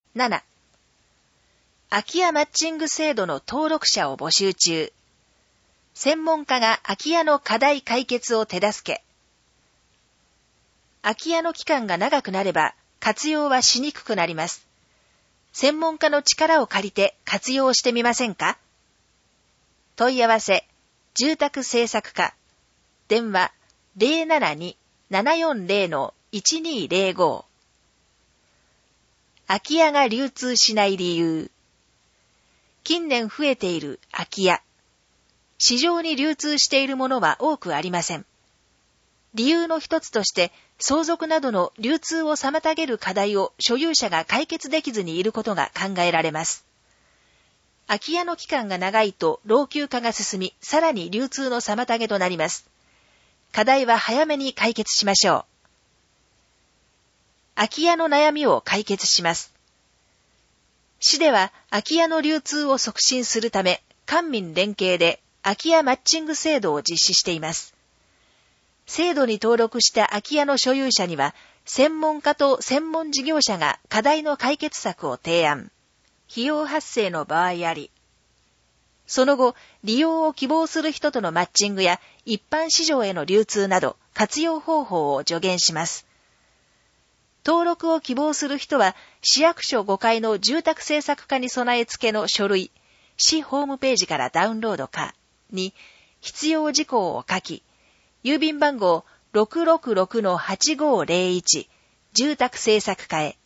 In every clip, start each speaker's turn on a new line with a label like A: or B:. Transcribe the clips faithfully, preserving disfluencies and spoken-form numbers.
A: なな、空き家マッチング制度の登録者を募集中。専門家が空き家の課題解決を手助け。空き家の期間が長くなれば活用はしにくくなります。専門家の力を借りて活用してみませんか？問い合わせ、住宅政策課、電話 ゼロななに ななよんゼロ のいちにゼロご。空き家が流通しない理由。近年増えている空き家。市場に流通しているものは多くありません。理由の一つとして、相続などの流通を妨げる課題を所有者が解決できずにいることが考えられます。空き家の期間が長いと老朽化が進み、さらに流通の妨げとなります。課題は早めに解決しましょう。空き家の悩みを解決します。市では空き家の流通を促進するため、官民連携で空き家マッチング制度を実施しています。制度に登録した空き家の所有者には、専門家と専門事業者が課題の解決策を提案。費用発生の場合あり。その後、利用を希望する人とのマッチングや一般市場への流通など活用方法を助言します。登録を希望する人は、市役所ごかいの住宅政策課に備え付けの書類、市ホームページからダウンロードかに必要事項を書き、郵便番号 ろくろくろくのはちごゼロいち 住宅政策課へ。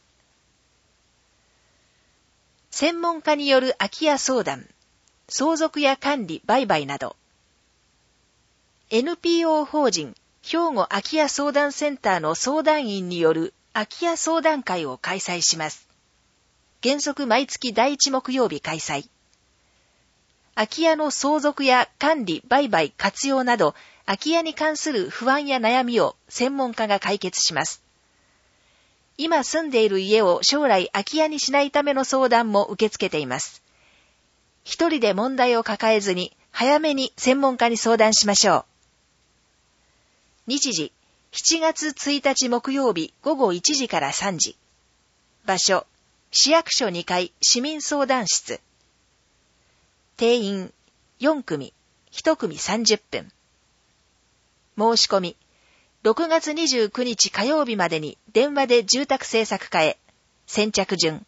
A: 専門家による空き家相談、相続や管理、売買など。エヌピーオー 法人兵庫空き家相談センターの相談員による空き家相談会を開催します。原則毎月だいいち木曜日開催。空き家の相続や管理、売買、活用など、空き家に関する不安や悩みを専門家が解決します。今住んでいる家を将来空き家にしないための相談も受け付けています。一人で問題を抱えずに、早めに専門家に相談しましょう。日時、しちがつついたち木曜日午後いちじからさんじ。場所、市役所にかい市民相談室。定員よんくみ、いちくみさんじゅっぷん。申し込み、ろくがつにじゅうくにち火曜日までに電話で住宅政策課へ。先着順。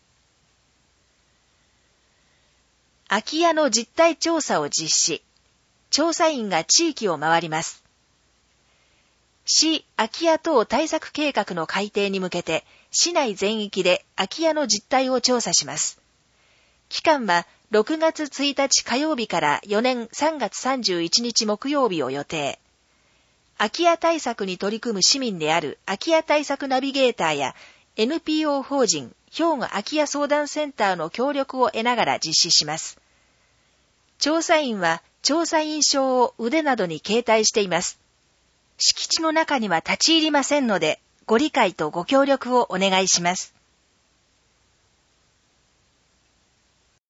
A: 空き家の実態調査を実施。調査員が地域を回ります。市空き家等対策計画の改定に向けて、市内全域で空き家の実態を調査します。期間はろくがつついたち火曜日からよねんさんがつさんじゅういちにち木曜日を予定。空き家対策に取り組む市民である空き家対策ナビゲーターや エヌピーオー 法人兵庫空き家相談センターの協力を得ながら実施します。調査員は調査員証を腕などに携帯しています。敷地の中には立ち入りませんので、ご理解とご協力をお願いします。